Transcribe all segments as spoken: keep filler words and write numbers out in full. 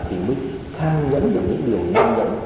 thì mới kham nhẫn được những điều nên nhẫn.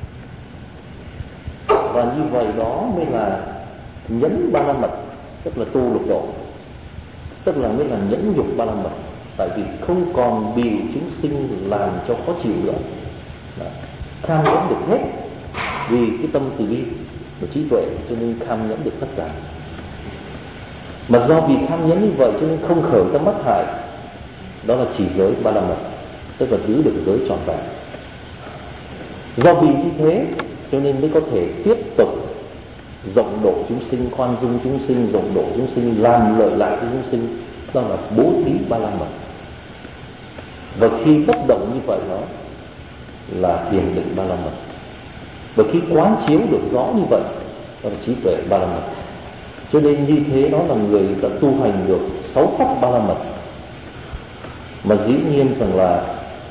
Và như vậy đó mới là nhẫn ba la mật, tức là tu lục độ, tức là mới là nhẫn nhục ba la mật. Tại vì không còn bị chúng sinh làm cho khó chịu nữa, kham nhẫn được hết vì cái tâm từ bi và trí tuệ, cho nên kham nhẫn được tất cả. Mà do vì kham nhẫn như vậy cho nên không khởi tâm mất hại, đó là chỉ giới ba la mật, tức là giữ được giới trọn vẹn. Do vì như thế cho nên mới có thể tiếp tục rộng độ chúng sinh, khoan dung chúng sinh, rộng độ chúng sinh, làm lợi lạc cho chúng sinh, đó là bố thí ba la mật. Và khi bất động như vậy đó là thiền định ba la mật. Và khi quán chiếu được rõ như vậy, đó là trí tuệ ba la mật. Cho nên như thế đó là người đã tu hành được sáu pháp ba la mật. Mà dĩ nhiên rằng là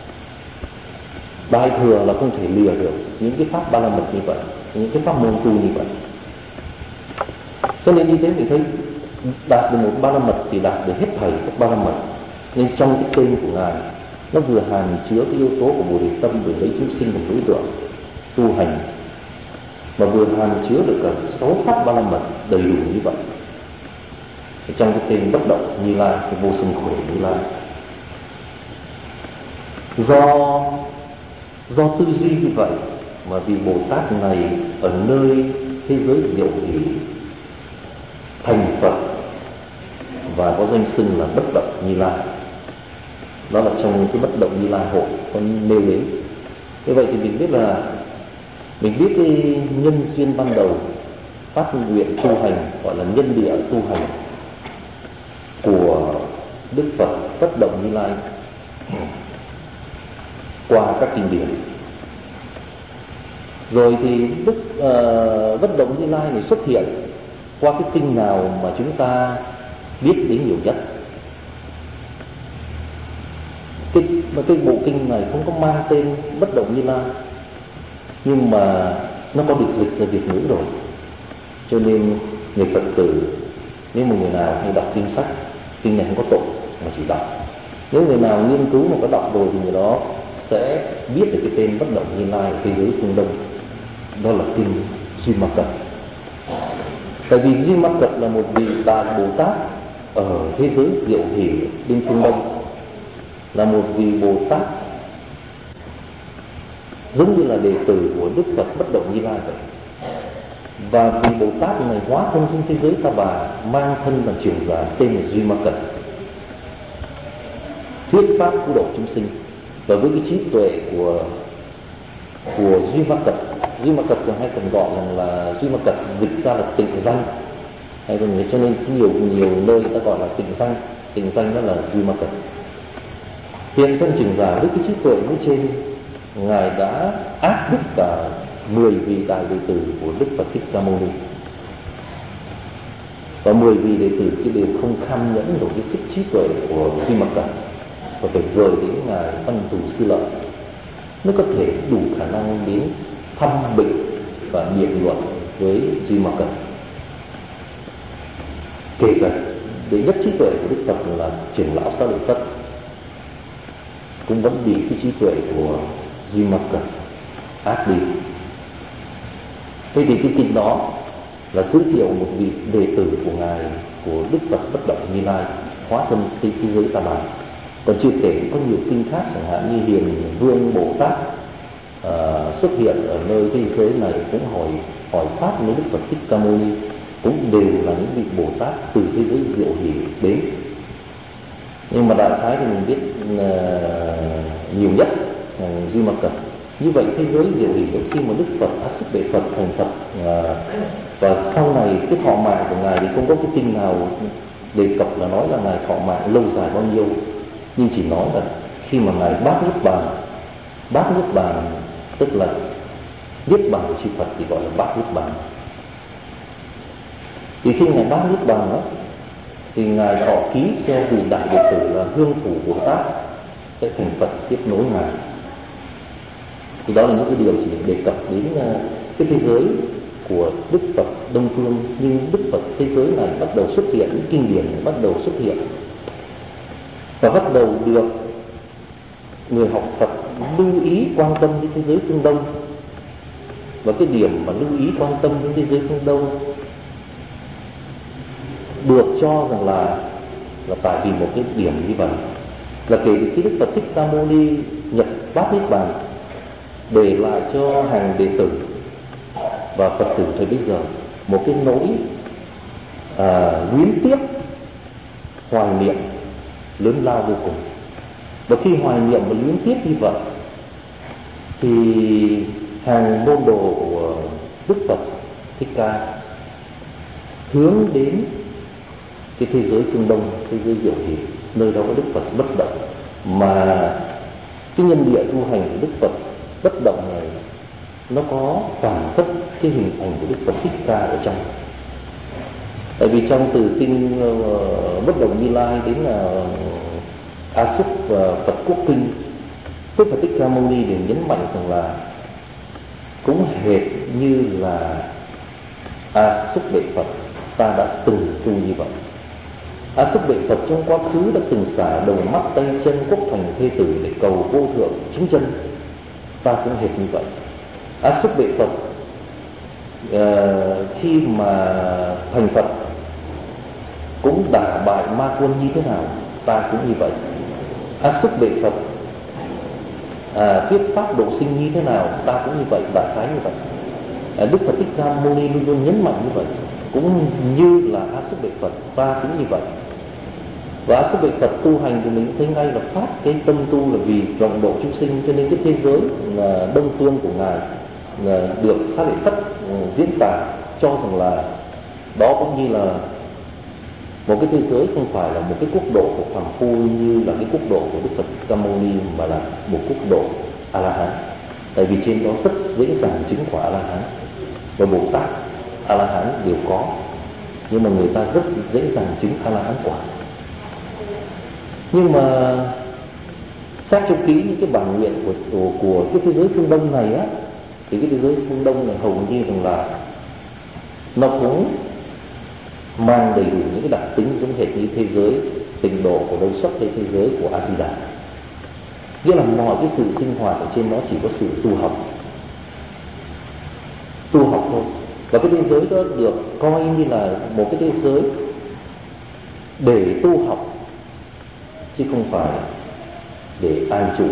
Đại thừa là không thể lìa được những cái pháp ba la mật như vậy, những cái pháp môn tu như vậy. Cho nên như thế mình thấy đạt được một ba la mật thì đạt được hết thảy các ba la mật. Nên trong cái kênh của Ngài nó vừa hàm chứa cái yếu tố của Bồ Đề tâm, vừa lấy chúng sinh làm đối tượng tu hành, mà vừa hàm chứa được cả sáu pháp ba la mật đầy đủ như vậy. Trong cái kênh bất động Như Lai, cái vô sân khổ Như Lai, do do tư duy như vậy mà vì Bồ Tát này ở nơi thế giới diệu hỷ thành Phật và có danh xưng là bất động Như Lai. Đó là trong cái bất động Như Lai hội có nêu đến. Như vậy thì mình biết là mình biết cái nhân duyên ban đầu phát nguyện tu hành, gọi là nhân địa tu hành của Đức Phật bất động Như Lai qua các kinh điển. Rồi thì Đức uh, bất động Như Lai này xuất hiện qua cái kinh nào mà chúng ta biết đến nhiều nhất? Cái, cái bộ kinh này không có mang tên bất động Như Lai, nhưng mà nó có được dịch ra Việt ngữ rồi. Cho nên người Phật tử, nếu mà người nào hay đọc kinh sách, kinh này không có tội mà chỉ đọc. Nếu người nào nghiên cứu mà có đọc rồi thì người đó sẽ biết được cái tên bất động Như Lai ở thế giới phương Đông. Đó là kinh Duy Ma Cật. Tại vì Duy Ma Cật là một vị Đại Bồ Tát ở thế giới diệu hỷ bên phương Đông, là một vị Bồ Tát giống như là đệ tử của Đức Phật bất động Như Lai vậy. Và vị Bồ Tát này hóa thân trên thế giới Ta Bà, mang thân là trưởng giả tên là Duy Ma Cật, thuyết pháp cứu độ chúng sinh. Và với cái trí tuệ của của Duy Ma Cật, Duy Ma Cật còn hay còn gọi rằng là Duy Ma Cật dịch ra là tịnh danh, hay còn cho nên nhiều nhiều nơi người ta gọi là tịnh danh. Tịnh danh đó là Duy Ma Cật. Hiện thân trưởng giả với cái trí tuệ nói trên, Ngài đã áp bức cả mười vị đại đệ tử của Đức Phật Thích Ca Mâu Ni. Và mười vị đệ tử kia đều không kham nhẫn nổi cái sức trí tuệ của Duy Ma Cật, và phải vời đến Ngài Văn Thù Sư Lợi mới có thể đủ khả năng đến thăm bệnh và biện luận với Duy Ma Cật. Kể cả đệ nhất trí tuệ của Đức Phật là trưởng lão Xá Lợi Phất cũng vẫn bị cái trí tuệ của Duy Ma Cật áp đi. Thế thì cái kinh đó là giới thiệu một vị đệ tử của Ngài, của Đức Phật bất động Như Lai, hóa thân trên thế giới Ta Bà. Còn chưa kể có nhiều kinh khác, chẳng hạn như Hiền Vương Bồ Tát uh, xuất hiện ở nơi thế giới này cũng hỏi hỏi pháp với Đức Phật Thích Ca Mâu Ni, cũng đều là những vị Bồ Tát từ thế giới diệu hỷ đến. Nhưng mà đại khái thì mình biết uh, nhiều nhất uh, Duy Ma Cật. Như vậy thế giới diệu hỷ đó, khi mà Đức Phật A Xích Đệ Phật thành Phật, uh, và sau này cái thọ mạng của Ngài thì không có cái kinh nào đề cập là nói là Ngài thọ mạng lâu dài bao nhiêu, nhưng chỉ nói là khi mà Ngài bát niết bàn, bát niết bàn tức là niết bàn của chư Phật thì gọi là bát niết bàn. Thì khi Ngài bát niết bàn đó, thì Ngài thọ ký cho vị đại đệ tử là Hương Thủ Bồ Tát sẽ thành Phật tiếp nối Ngài. Thì đó là những cái điều chỉ đề cập đến cái thế giới của Đức Phật Đông Phương. Nhưng Đức Phật thế giới này bắt đầu xuất hiện, những kinh điển bắt đầu xuất hiện, và bắt đầu được người học Phật lưu ý quan tâm đến thế giới phương Đông, và cái điểm mà lưu ý quan tâm đến thế giới phương Đông được cho rằng là là tại vì một cái điểm như vậy, là kể từ khi Đức Phật Thích Ca Mâu Ni nhập Bát Niết Bàn, để lại cho hàng đệ tử và Phật tử thời bây giờ một cái nỗi à, luyến tiếc, hoài niệm lớn lao vô cùng. Và khi hoài niệm và luyến tiếc như vậy thì hàng môn đồ của Đức Phật Thích Ca hướng đến cái thế giới phương Đông, thế giới diệu hỷ, nơi đó có Đức Phật bất động, mà cái nhân địa tu hành của Đức Phật bất động này nó có phản phất cái hình ảnh của Đức Phật Thích Ca ở trong. Tại vì trong từ kinh uh, Bất Động Như Lai đến là uh, A Xúc và Phật Quốc Kinh, Đức Phật Thích Ca Mâu Ni đều nhấn mạnh rằng là cũng hệt như là A Xúc Đệ Phật ta đã từng tu như vậy. A Xúc Đệ Phật trong quá khứ đã từng xả đầu mắt tay chân quốc thành thê tử để cầu vô thượng chính chân, ta cũng hệt như vậy. A Xúc Đệ Phật uh, khi mà thành Phật cũng đả bại ma quân như thế nào, ta cũng như vậy. A Xúc Đệ Phật à, thuyết pháp độ sinh như thế nào, ta cũng như vậy, đại khái như vậy. à, Đức Phật Thích Ca Mâu Ni luôn luôn nhấn mạnh như vậy, cũng như là A Xúc Đệ Phật ta cũng như vậy. Và A Xúc Đệ Phật tu hành thì mình thấy ngay là phát cái tâm tu là vì rộng độ chúng sinh, cho nên cái thế giới là Đông Phương của ngài là được Xá Lợi Phất diễn tả cho rằng là đó cũng như là một cái thế giới, không phải là một cái quốc độ của phàm phu như là cái quốc độ của Đức Phật Ca Mâu Ni, mà là một quốc độ A La Hán. Tại vì trên đó rất dễ dàng chứng quả A La Hán, và Bồ Tát A La Hán đều có, nhưng mà người ta rất dễ dàng chứng A La Hán quả. Nhưng mà xét cho kỹ những cái bản nguyện của, của của cái thế giới phương Đông này á, thì cái thế giới phương Đông này hầu như rằng là nó cũng mang đầy đủ những cái đặc tính giống hệt như thế giới tịnh độ của Đâu Xuất hay thế giới của A Di Đà. Nghĩa là mọi cái sự sinh hoạt ở trên nó chỉ có sự tu học, tu học thôi. Và cái thế giới đó được coi như là một cái thế giới để tu học, chứ không phải để an trụ.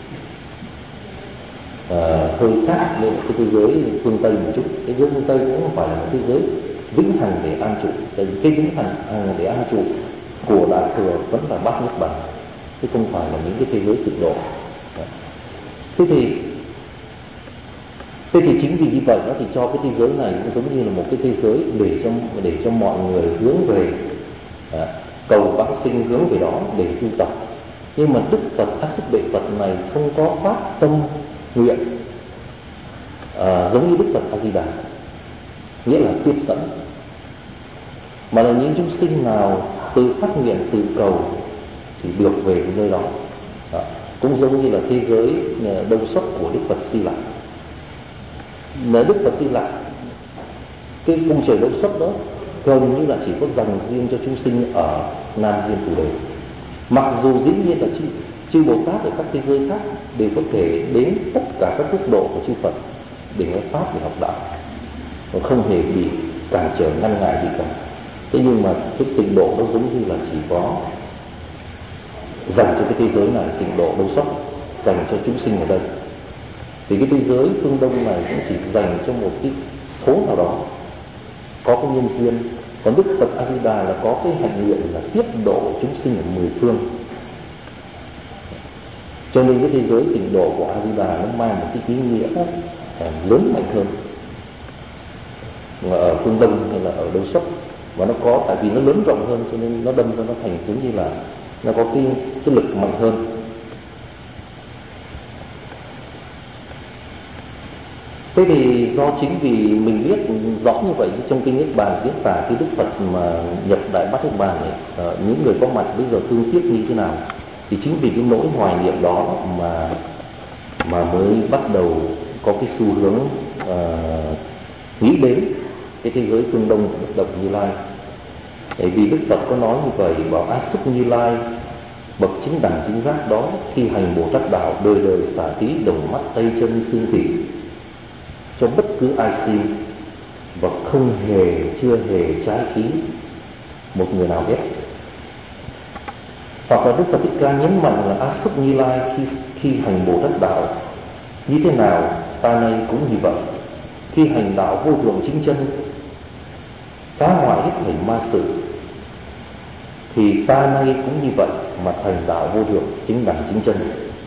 À, hơi khác với cái thế giới phương Tây một chút. Thế giới phương Tây cũng không phải là một thế giới vĩnh hằng để an trụ. Tại vì cái vĩnh hằng để an trụ của Đại Thừa vẫn là Bát Niết Bàn, chứ không phải là những cái thế giới tịnh độ. Thế thì Thế thì chính vì như vậy nó thì cho cái thế giới này cũng giống như là một cái thế giới để cho để cho mọi người hướng về à, cầu vãng sinh, hướng về đó để tu tập. Nhưng mà Đức Phật A Xúc Đệ Phật này không có phát tâm nguyện à, giống như Đức Phật A Di Đà, nghĩa là tiếp dẫn, mà là những chúng sinh nào tự phát nguyện, tự cầu thì được về cái nơi đó. Đó. Cũng giống như là thế giới Đâu Xuất của Đức Phật Di Lặc. Nếu Đức Phật Di Lặc, cái cung trời Đâu Xuất đó gần như là chỉ có dành riêng cho chúng sinh ở Nam Diêm Phù Đề. Mặc dù dĩ nhiên là chư, chư Bồ Tát ở các thế giới khác đều có thể đến tất cả các quốc độ của chư Phật để nghe pháp, để học đạo, và không hề bị cản trở ngăn ngại gì cả. Thế nhưng mà cái tịnh độ nó giống như là chỉ có dành cho cái thế giới này, tịnh độ Đâu Xuất dành cho chúng sinh ở đây. Thì cái thế giới phương Đông này cũng chỉ dành cho một cái số nào đó có cái nhân duyên. Còn Đức Phật A Di Đà là có cái hạnh nguyện là tiếp độ chúng sinh ở mười phương. Cho nên cái thế giới tịnh độ của A Di Đà nó mang một cái ý nghĩa lớn mạnh hơn ở phương Đông hay là ở Đâu Xuất. Và nó có, tại vì nó lớn rộng hơn cho nên nó đâm ra nó thành giống như là nó có cái, cái lực mạnh hơn. Thế thì do chính vì mình biết rõ như vậy, trong kinh Niết Bàn diễn tả cái Đức Phật mà nhập Đại Bát Niết Bàn này, uh, những người có mặt bây giờ thương tiếc như thế nào, thì chính vì cái nỗi hoài niệm đó mà mà mới bắt đầu có cái xu hướng uh, nghĩ đến cái thế giới phương Đông của Bất Động Như Lai. Bởi vì Đức Phật có nói như vậy, bảo A Xúc Như Lai bậc chính đẳng chính giác đó khi hành Bồ Tát đạo đời đời xả thí đồng mắt tay chân xương thịt cho bất cứ ai xin, và không hề chưa hề trái ý một người nào hết. Hoặc là Đức Phật Thích Ca nhấn mạnh là A Xúc Như Lai khi khi hành Bồ Tát đạo như thế nào, ta nay cũng như vậy. Khi hành đạo vô thượng chính chân, phá hoại hết thảy ma sự, thì ta nay cũng như vậy mà thành đạo vô thượng chính đẳng chính chân.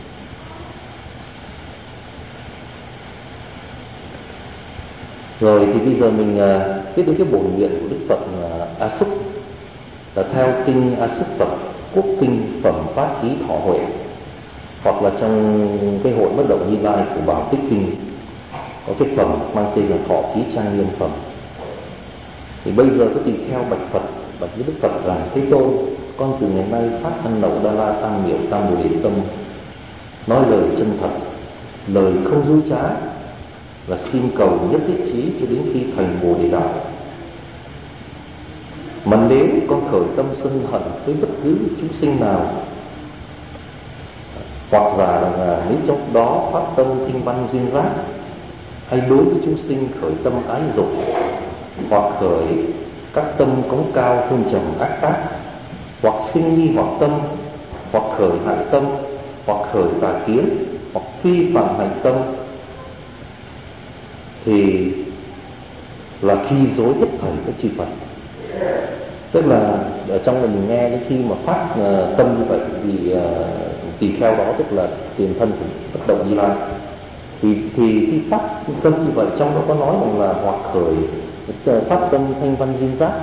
Rồi thì bây giờ mình uh, biết đến cái bổ nguyện của Đức Phật uh, A Xúc là theo kinh A Xúc Phật Quốc Kinh Phẩm Pháp Ý Thọ Huệ, hoặc là trong cái hội Bất Động Như Lai của Bảo Tích Kinh có cái phẩm mang tên là Thọ Ký Trang Nghiêm Phẩm. Thì bây giờ có tỳ kheo bạch Phật, bạch với Đức Phật rằng: Thế Tôn, con từ ngày nay phát thân nậu Đa La Tam Miệu Tam Bồ Đề Tâm, nói lời chân thật, lời không dối trá, là xin cầu nhất thiết chí cho đến khi thành Bồ Đề đạo. Mà nếu con khởi tâm sân hận với bất cứ chúng sinh nào, hoặc giả là nếu trong đó phát tâm kinh văn duyên giác, hay đối với chúng sinh khởi tâm ái dục, hoặc khởi các tâm cống cao hôn trầm ác tác, hoặc sinh nghi hoặc tâm, hoặc khởi hại tâm, hoặc khởi tà kiến, hoặc phi phạm hạnh tâm, thì là khi dối hết thảy các chư Phật. Tức là ở trong này mình nghe đến khi mà phát uh, tâm như vậy thì uh, tỳ kheo đó, tức là tiền thân của Bất Động Như Lai, thì thì khi phát tâm như vậy, trong đó có nói rằng là hoặc khởi uh, phát tâm thanh văn duyên giác,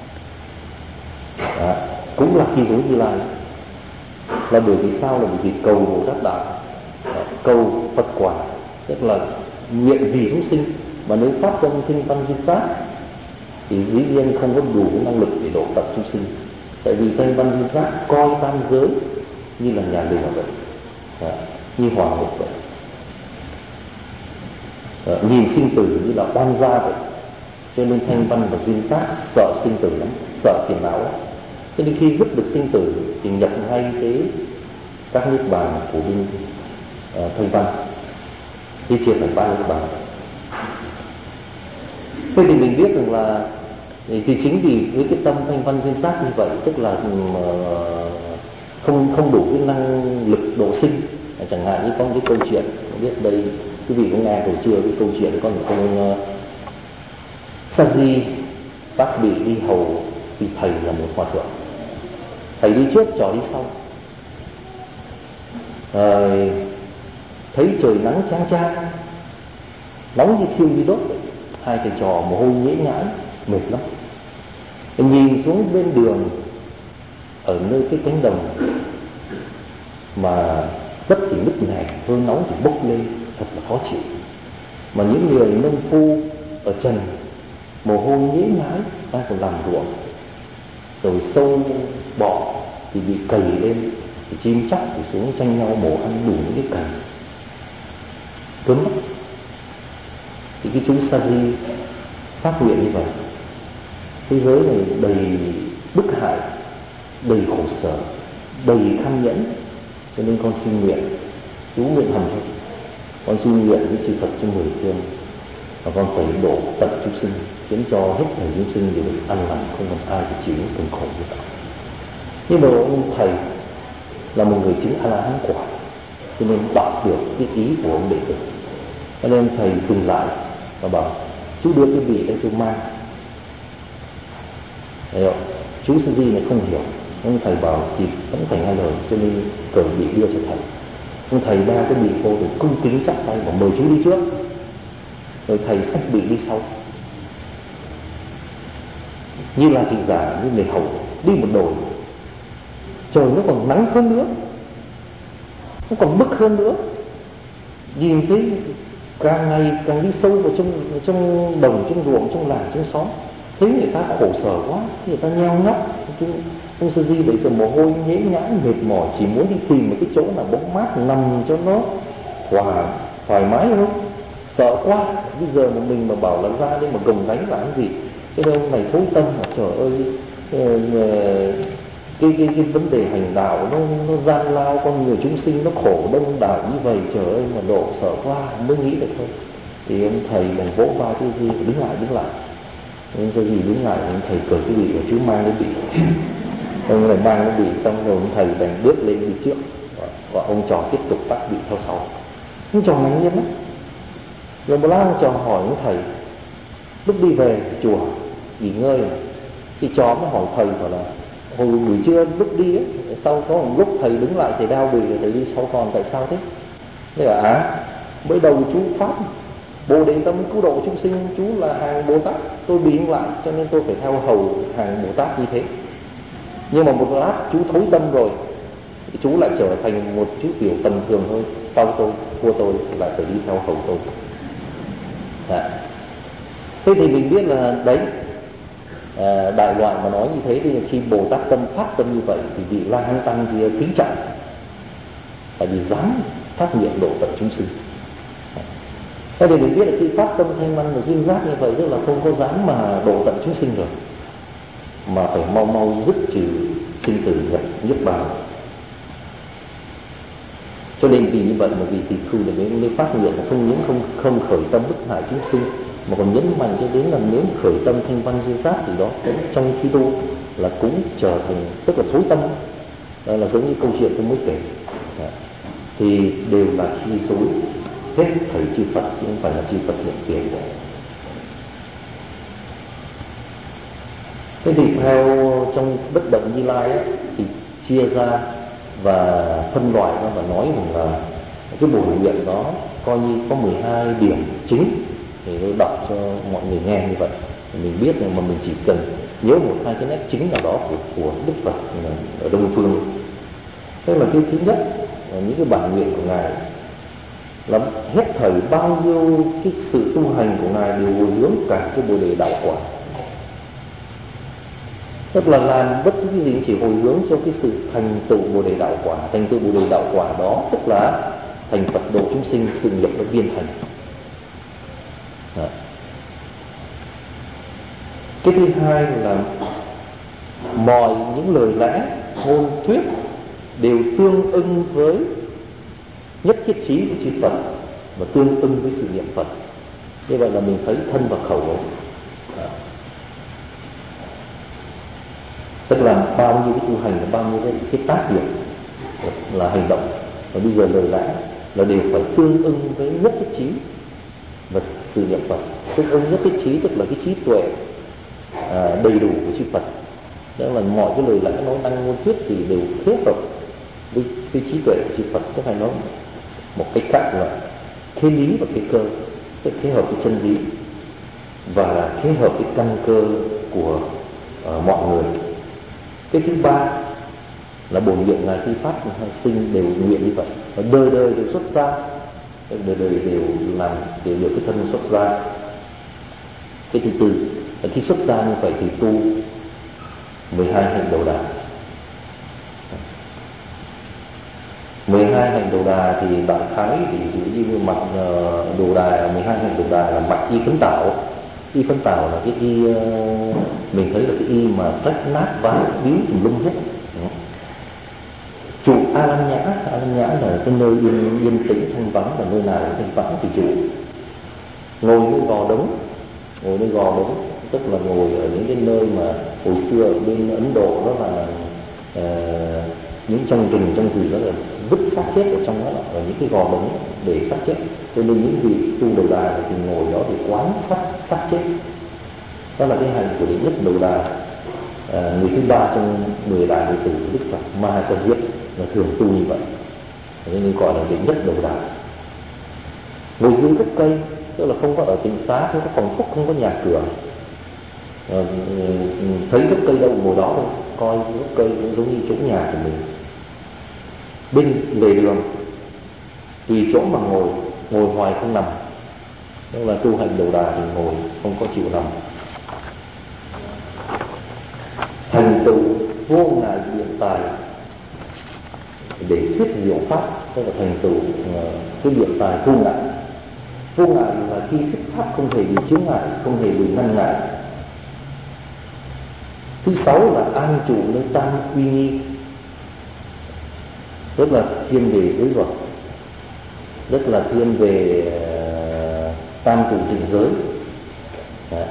đó, cũng là khi dối Như Lai. Là bởi vì sao? Là bởi vì cầu Bồ Tát đạo, cầu Phật quả, tức là nguyện vì chúng sinh. Mà nếu phát tâm thanh văn duyên giác thì dĩ nhiên không có đủ năng lực để độ tập chúng sinh. Tại vì thanh văn duyên giác coi tam giới như là nhà lửa vậy, à, như hỏa ngục vậy, à, nhìn sinh tử như là oan gia vậy. Cho nên thanh văn và duyên giác sợ sinh tử lắm, sợ phiền não lắm. Cho nên khi dứt được sinh tử thì nhập ngay cái các niết bàn của bên uh, thanh văn, đi triệt phải ba niết bàn. Thế thì mình biết rằng là thì chính vì với cái tâm thanh văn duyên giác như vậy, tức là uh, không không đủ cái năng lực độ sinh. Chẳng hạn như có một cái câu chuyện, không biết đây quý vị có nghe rồi chưa, cái câu chuyện có một ông uh, sa di bác bị đi hầu vì thầy là một hòa thượng. Thầy đi trước, trò đi sau. À, thấy trời nắng chang chang, nóng như thiêu như đốt, hai thầy trò mồ hôi nhễ nhãi, mệt lắm. Nhìn xuống bên đường, ở nơi cái cánh đồng mà đất thì nứt nẻ, hơi nóng thì bốc lên, thật là khó chịu. Mà những người nông phu ở trần, mồ hôi nhễ nhãi, đang còn làm ruộng, rồi sâu bọ thì bị cày lên, thì chim chắc thì xuống tranh nhau mổ ăn đủ những cái cày, cứng lắm. Thì cái chú sa di phát nguyện như vậy: thế giới này đầy bức hại, đầy khổ sở, đầy tham nhẫn, cho nên con xin nguyện, chú nguyện hầm thôi, con xin nguyện với chư Phật trong mười phương, và con phải độ tận chúng sinh, khiến cho hết thảy chúng sinh đều được an lành, không còn ai phải chịu những cực khổ như vậy. Nhưng mà ông thầy là một người chứng A La Hán quả, cho nên đọc được cái ý của ông đệ tử, cho nên thầy dừng lại và bảo: chú đưa cái vị đây tôi mang. Thấy không? Chú sa di này không hiểu, ông thầy bảo thì vẫn phải nghe lời, cho nên cởi bị đưa cho thầy. Ông thầy đa cái bị vô rồi cung kính chắp tay và mời chú đi trước, rồi thầy xách bị đi sau, như là thị giả, như người hầu đi một đồi. Trời nó còn nắng hơn nữa, nó còn bức hơn nữa, nhìn thấy càng ngày càng đi sâu vào trong trong đồng, trong ruộng, trong làng, trong xóm, thấy người ta khổ sở quá, người ta nheo nhóc. Ông sa di bây giờ mồ hôi nhễ nhãi, mệt mỏi, chỉ muốn đi tìm một cái chỗ nào bóng mát nằm cho nó hòa thoải mái thôi. Sợ quá, bây giờ một mình mà bảo là ra đây mà gồng gánh làm gì. Cái ông này thối tâm mà trời ơi, cái cái cái vấn đề hành đạo nó nó gian lao, con người chúng sinh nó khổ đông đảo như vậy, trời ơi mà độ sợ quá mới nghĩ được thôi. Thì ông thầy bằng vỗ vai cái gì đứng lại đứng lại, nên cái gì đứng lại ông thầy cởi cái bị của chú mang cái bị ông này mang cái bị xong rồi ông thầy đành bước lên đi trước và, và ông trò tiếp tục bắt bị theo sau. Ông trò ngạc nhiên lắm. Rồi một lát ông trò hỏi ông thầy, lúc đi về chùa nghỉ ngơi thì trò mới hỏi thầy bảo là hồi buổi trưa lúc đi ấy, sau có một lúc thầy đứng lại thầy đau đùi rồi thầy đi sau còn tại sao thế? Thế là à, mới đầu chú phát Bồ Đề tâm cứu độ chúng sinh, chú là hàng Bồ Tát, tôi bị lại cho nên tôi phải theo hầu hàng Bồ Tát như thế. Nhưng mà một lát chú thối tâm rồi thì chú lại trở thành một chú tiểu tầm thường thôi, sau tôi, vua tôi lại phải đi theo hầu tôi. Đấy. Thế thì mình biết là đấy, à, đại loại mà nói như thế thì khi Bồ Tát tâm phát tâm như vậy thì vị La Hán Tăng kia kính trọng, tại vì dám phát nguyện độ tận chúng sinh. Thế thì mình biết là khi phát tâm thanh văn và duyên giác như vậy tức là không có dám mà độ tận chúng sinh rồi, mà phải mau mau dứt trừ sinh tử nhập niết bàn. Cho nên vì như vậy mà vị tỳ khưu này mới phát nguyện là không những không không khởi tâm bức hại chúng sinh, mà còn nhấn mạnh cho đến là nếu khởi tâm thanh văn duyên giác thì đó cũng trong khi tu là cũng trở thành, tức là thối tâm. Đó là giống như câu chuyện tôi mới kể. Đó. Thì đều là khi dối hết thầy chư Phật chứ không phải là chư Phật nhận tiền. Thế thì theo trong bất động Như Lai ấy, thì chia ra và phân loại ra và nói rằng là cái bổ nguyện đó coi như có mười hai điểm chính, thì tôi đọc cho mọi người nghe như vậy thì mình biết rằng mà mình chỉ cần nhớ một hai cái nét chính nào đó của, của Đức Phật ở Đông Phương. Thế là cái thứ nhất là những cái bản nguyện của Ngài là hết thời bao nhiêu cái sự tu hành của Ngài đều hồi hướng cả cái Bồ Đề đạo quả. Tức là làm bất cứ cái gì chỉ hồi hướng cho cái sự thành tựu Bồ Đề đạo quả. Thành tựu Bồ Đề đạo quả đó tức là thành Phật độ chúng sinh, sự nghiệp nó viên thành. Đó. Cái thứ hai là mọi những lời lẽ ngôn thuyết đều tương ưng với nhất thiết chí của chư Phật và tương ưng với sự niệm Phật. Như vậy là mình thấy thân và khẩu ấy. Đó. Tức là bao nhiêu cái tu hành và bao nhiêu cái, cái tác điểm là hành động, và bây giờ lời lẽ là đều phải tương ưng với nhất thiết chí và sự niệm Phật. Tương ưng nhất thiết chí tức là cái trí tuệ à, đầy đủ của chư Phật. Đó là mọi cái lời lẽ nói năng ngôn thuyết gì đều kết hợp với, với trí tuệ của chư Phật. Tức là nói một cách khác là thế lý và cái cơ, tức kết hợp với chân lý và kết hợp với căn cơ của uh, mọi người. Cái thứ ba là bổn nguyện Ngài khi phát sinh đều nguyện như vậy, và đời đời đều xuất ra, đời đời đều làm đều được cái thân xuất ra. Cái thứ tư là khi xuất ra như vậy thì tu mười hai hạnh đầu đà. mười hai hạnh đầu đà thì đại khái thì như mặt đồ đà, mười hai hạnh đầu đà là mặt y phấn tạo. Y phấn tạo là cái y mình thấy là cái y mà rách nát vá víu tùm lum hết. Trụ A Lan Nhã, A Lan Nhã là cái nơi yên, yên tĩnh thanh vắng, là nơi nào thanh vắng thì trụ. Ngồi nơi gò đống, ngồi nơi gò đống tức là ngồi ở những cái nơi mà hồi xưa ở bên Ấn Độ đó là uh, những trong rừng trong gì đó là vứt xác chết ở trong đó, ở những cái gò đống để xác chết. Cho nên những vị tu đầu đà thì ngồi đó để quán xác xác chết. Đó là cái hành của đệ nhất đầu đà. À, người thứ ba trong mười đại đệ tử của Đức Phật Mahakazip là thường tu như vậy, cho nên gọi là đệ nhất đầu đà. Ngồi dưới gốc cây tức là không có ở tịnh xá, không có phòng phúc, không có nhà cửa. À, thấy gốc cây đâu ngồi đó thôi, coi gốc cây cũng giống như chỗ nhà của mình. Bên lề đường tùy chỗ mà ngồi, ngồi hoài không nằm. Tức là tu hành đầu đà thì ngồi không có chịu nằm. Thành tựu vô ngại biện tài để thuyết diệu pháp, tức là thành tựu cái biện tài vô ngại. Vô ngại là khi thuyết pháp không hề bị chướng ngại, không hề bị ngăn ngại. Thứ sáu là an trụ nơi tam quy nghi, rất là thiên về giới luật, rất là thiên về uh, tam trụ tịnh giới. Đấy.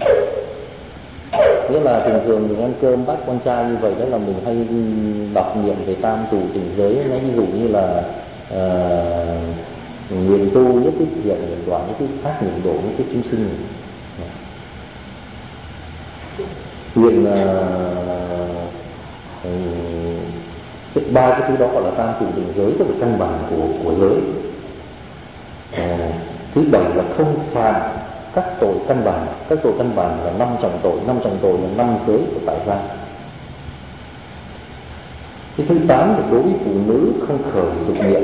Nghĩa là thường thường mình ăn cơm bát quan trai như vậy, đó là mình hay đọc niệm về tam trụ tịnh giới. Nói ví dụ như là uh, nguyện tu nhất thiết thiện, nguyện đoạn nhất thiết ác, nguyện độ nhất thiết chúng sinh. Nguyện uh, ba cái thứ đó gọi là tam trụ tịnh giới, tức là căn bản của của giới. Uh, thứ bảy là không phạm các tội căn bản. Các tội căn bản là năm trọng tội. Năm trọng tội là năm giới của tại gia. Cái thứ tám là đối với phụ nữ không khởi dục niệm,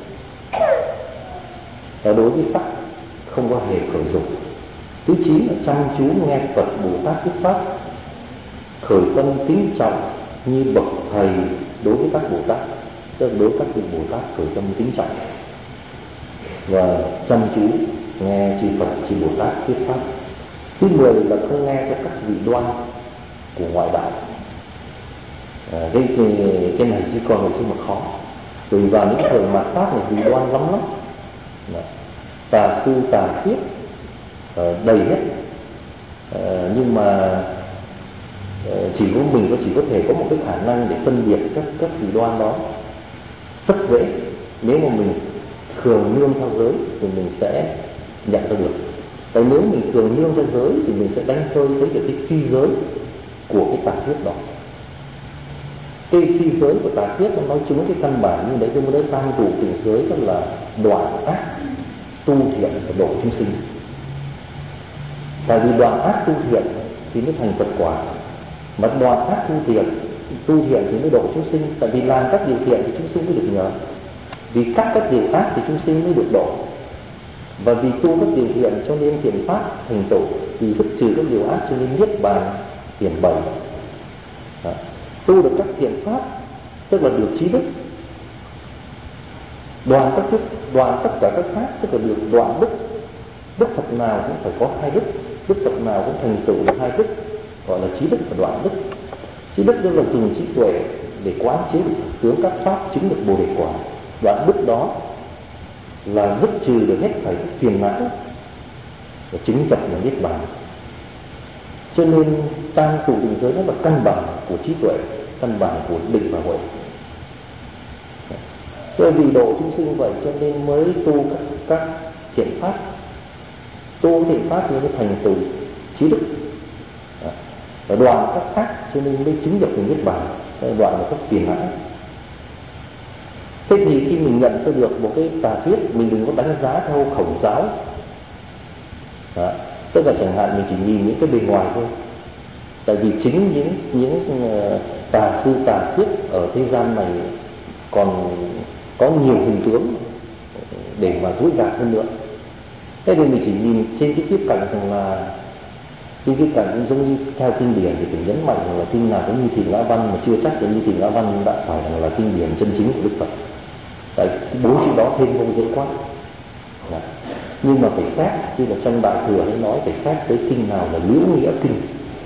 và đối với sắc không có hề khởi dục. Thứ chín là chăm chú nghe Phật Bồ Tát thuyết pháp, khởi tâm kính trọng như bậc thầy đối với các Bồ Tát, tức là đối với các vị Bồ Tát khởi tâm kính trọng và chăm chú nghe chư Phật chư Bồ Tát thuyết pháp. Thứ mười là không nghe theo các dị đoan của ngoại đạo. À, cái, cái, cái này chỉ còn là chứ mà khó, vì vào những thời mạt Pháp này dị đoan lắm lắm, tà sư tà thuyết uh, đầy hết. Uh, nhưng mà uh, chỉ có mình có chỉ có thể có một cái khả năng để phân biệt các các dị đoan đó rất dễ. Nếu mà mình thường nương theo giới thì mình sẽ nhận ra được. Tại nếu mình thường nương theo giới thì mình sẽ đánh hơi với được cái phi giới của cái tà thuyết đó. Cái phi giới của tà thuyết nó nói chúng cái căn bản như đấy, cái đấy tam trụ tịnh giới, tức là đoạn ác tu thiện và độ chúng sinh. Tại vì đoạn ác tu thiện thì mới thành Phật quả, mà đoạn ác tu thiện tu thiện thì mới độ chúng sinh. Tại vì làm các điều thiện thì chúng sinh mới được nhờ, vì cắt các điều ác thì chúng sinh mới được độ, và vì tu các điều thiện cho nên thiện pháp thành tựu, vì dứt trừ các điều ác cho nên niết bàn hiển bày. Tu được các thiện pháp tức là được trí đức, đoạn các thức, đoạn tất cả các pháp tức là được đoạn đức. Đức Phật nào cũng phải có hai đức, đức Phật nào cũng thành tựu được hai đức, gọi là trí đức và đoạn đức. Trí đức tức là dùng trí tuệ để quán chiếu được thực tướng các pháp, chứng được Bồ Đề quả. Đoạn đức đó là dứt trừ được hết thảy các phiền não và chứng nhập là niết bàn. Cho nên tam trụ tịnh giới nó là căn bản của trí tuệ, căn bản của định và huệ. Cho vì độ chúng sinh vậy cho nên mới tu các, các thiện pháp. Tu thiện pháp thì mới thành tựu trí đức, và đoạn các ác cho nên mới chứng nhập được niết bàn, đoạn là các phiền não. Thế thì khi mình nhận ra được một cái tà thuyết, mình đừng có đánh giá theo khẩu giáo. Đó. Tức là chẳng hạn mình chỉ nhìn những cái bề ngoài thôi. Tại vì chính những những uh, tà sư tà thuyết ở thế gian này còn có nhiều hình tướng để mà dối gạt hơn nữa. Thế thì mình chỉ nhìn trên cái tiếp cận rằng là trên cái cạnh giống như theo kinh điển thì phải nhấn mạnh rằng là kinh nào có Như Thị Ngã Văn, mà chưa chắc là Như Thị Ngã Văn đã phải rằng là kinh điển chân chính của Đức Phật. Tại bốn chữ đó thêm không dễ quá. Dạ. Nhưng mà phải xét, như là trong Đại Thừa hay nói, phải xét tới kinh nào là liễu nghĩa kinh.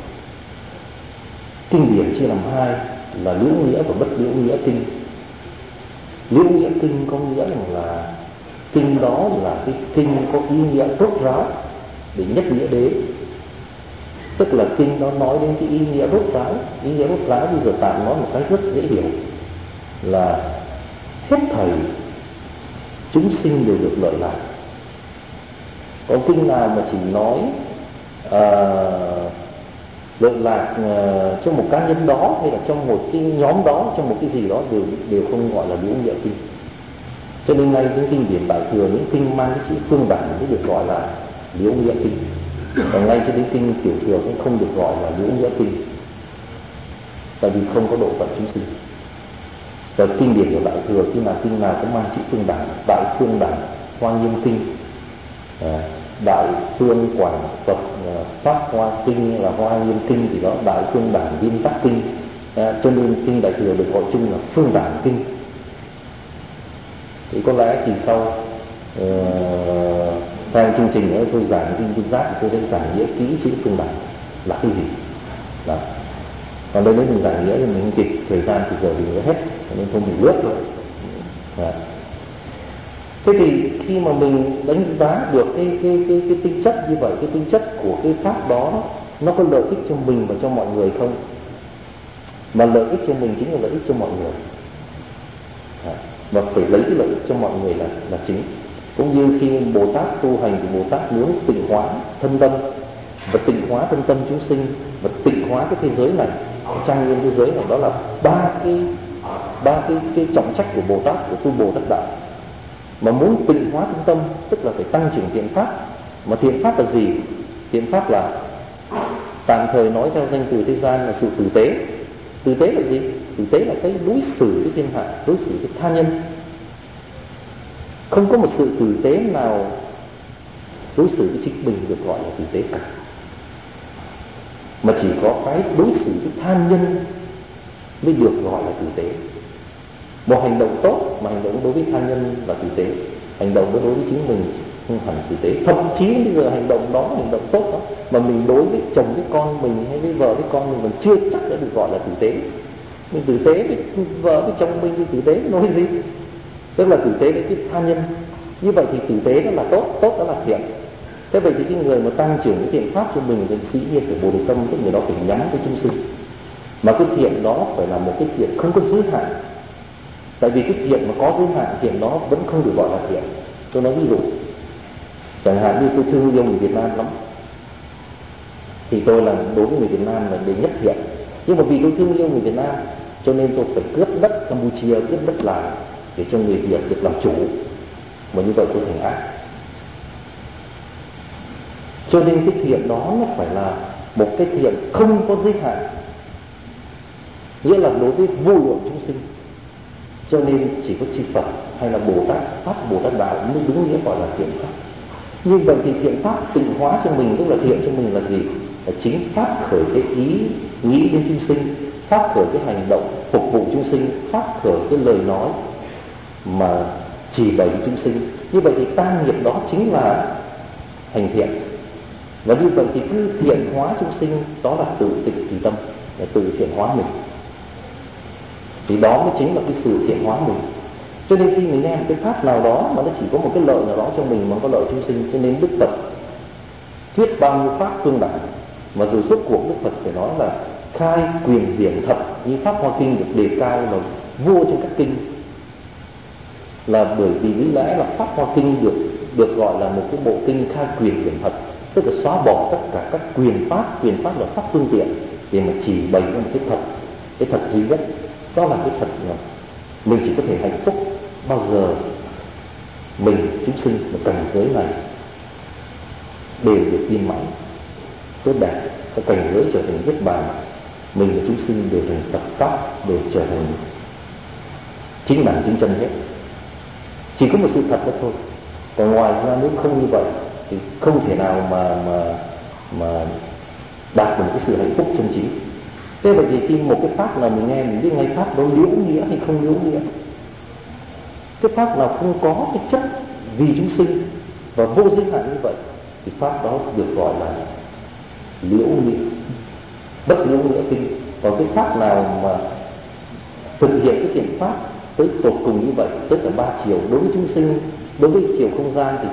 Kinh điển chia làm hai là liễu nghĩa và bất liễu nghĩa kinh. Liễu nghĩa kinh có nghĩa là kinh đó là cái kinh có ý nghĩa rốt ráo để nhất nghĩa đế. Tức là kinh đó nói đến cái ý nghĩa rốt ráo. Ý nghĩa rốt ráo bây giờ tạm nói một cách rất dễ hiểu là hết thảy chúng sinh đều được lợi lạc. Có kinh nào mà chỉ nói uh, lợi lạc uh, cho một cá nhân đó, hay là trong một cái nhóm đó, trong một cái gì đó, đều đều không gọi là liễu nghĩa kinh. Cho nên ngay những kinh điển Đại Thừa, những kinh mang cái chữ phương bản mới được gọi là liễu nghĩa kinh, còn ngay cho đến kinh Tiểu Thừa cũng không được gọi là liễu nghĩa kinh, tại vì không có độ phận chúng sinh. Và kinh điển của Đại Thừa khi nào kinh nào cũng mang chữ phương bản: Đại Phương Bản, Hoa Nghiêm Kinh, Đại Phương Quảng Phật Pháp Hoa Kinh là Hoa Nghiêm Kinh gì đó, Đại Phương Bản Viên Giác Kinh. Cho nên kinh Đại Thừa được gọi chung là phương bản kinh. Thì có lẽ thì sau uh, theo chương trình nữa tôi giảng kinh Viên Giác thì tôi sẽ giảng nghĩa kỹ chữ phương bản là cái gì. Đó. Còn đây nếu mình giải nghĩa thì mình không kịp, thời gian thì giờ thì nữa hết, cho nên thôi mình lướt thôi. Đấy. Thế thì khi mà mình đánh giá được cái cái cái cái tính chất như vậy, cái tính chất của cái pháp đó nó có lợi ích cho mình và cho mọi người không? Mà lợi ích cho mình chính là lợi ích cho mọi người. Đấy. Và phải lấy cái lợi ích cho mọi người là là chính. Cũng như khi Bồ Tát tu hành thì Bồ Tát muốn tịnh hóa thân tâm và tịnh hóa thân tâm chúng sinh và tịnh hóa cái thế giới này, trang nghiêm thế giới này. Đó là ba cái ba cái cái trọng trách của Bồ Tát, của tu Bồ Tát đạo. Mà muốn tịnh hóa thân tâm tức là phải tăng trưởng thiện pháp. Mà thiện pháp là gì? Thiện pháp là tạm thời nói theo danh từ thế gian là sự tử tế. Tử tế là gì? Tử tế là cái đối xử với thiên hạ, đối xử với tha nhân. Không có một sự tử tế nào đối xử với chính mình được gọi là tử tế cả, mà chỉ có cái đối xử với tha nhân mới được gọi là tử tế. Một hành động tốt mà hành động đối với tha nhân là tử tế, hành động đối với chính mình không hẳn tử tế. Thậm chí bây giờ hành động đó, hành động tốt đó mà mình đối với chồng với con mình hay với vợ với con mình còn chưa chắc đã được gọi là tử tế. Mình tử tế với vợ với chồng mình thì tử tế nói gì? Tức là tử tế với cái tha nhân. Như vậy thì tử tế đó là tốt, tốt đó là thiện. Thế vậy thì cái người mà tăng trưởng cái thiện pháp cho mình thì dĩ nhiên phải bồ đề tâm, tức người đó phải nhắm tới chúng sinh. Mà cái thiện đó phải là một cái thiện không có giới hạn. Tại vì cái thiện mà có giới hạn, thiện đó vẫn không được gọi là thiện. Tôi nói ví dụ, chẳng hạn như tôi thương yêu người Việt Nam lắm, thì tôi là đối với người Việt Nam là đệ nhất thiện. Nhưng mà vì tôi thương yêu người Việt Nam cho nên tôi phải cướp đất Campuchia, cướp đất Lào để cho người Việt được làm chủ. Mà như vậy tôi thành ác. Cho nên cái thiện đó nó phải là một cái thiện không có giới hạn, nghĩa là đối với vô lượng chúng sinh. Cho nên chỉ có chư Phật hay là Bồ Tát, Pháp Bồ Tát Đạo mới đúng nghĩa gọi là thiện pháp. Như vậy thì thiện pháp tịnh hóa cho mình, tức là thiện cho mình là gì? Là chính pháp khởi cái ý nghĩ đến chúng sinh, pháp khởi cái hành động phục vụ chúng sinh, pháp khởi cái lời nói mà chỉ bày chúng sinh. Như vậy thì tam nghiệp đó chính là hành thiện. Và như vậy thì cứ thiện hóa chúng sinh, đó là tự tịnh trì tâm, là tự thiện hóa mình. Thì đó mới chính là cái sự thiện hóa mình. Cho nên khi mình nghe một cái pháp nào đó mà nó chỉ có một cái lợi nào đó cho mình mà có lợi chúng sinh, cho nên Đức Phật thuyết bao nhiêu pháp phương đại, mà dù rốt cuộc Đức Phật phải nói là khai quyền hiển thật, như pháp Hoa Kinh được đề cao là vua trong các kinh, là bởi vì lý lẽ là pháp Hoa Kinh được được gọi là một cái bộ kinh khai quyền hiển thật, tức là xóa bỏ tất cả các quyền pháp. Quyền pháp là pháp phương tiện để mà chỉ bày ra một cái thật, cái thật duy nhất. Đó là cái thật mà mình chỉ có thể hạnh phúc bao giờ mình chúng sinh một cảnh giới này đều được viên mãn tốt đẹp. Cái cảnh giới trở thành niết bàn, mình và chúng sinh đều thành Phật pháp, đều trở thành chính bản chính chân hết. Chỉ có một sự thật đó thôi. Còn ngoài ra nếu không như vậy thì không thể nào mà mà mà đạt được cái sự hạnh phúc chân chính. Thế vậy thì khi một cái pháp nào mình nghe mình biết ngay pháp đó liễu nghĩa hay không liễu nghĩa. Cái pháp nào không có cái chất vì chúng sinh và vô giới hạn như vậy thì pháp đó được gọi là liễu nghĩa, bất liễu nghĩa kinh. Còn cái pháp nào mà thực hiện cái thiện pháp tới tột cùng như vậy, tới cả ba chiều, đối với chúng sinh, đối với chiều không gian thì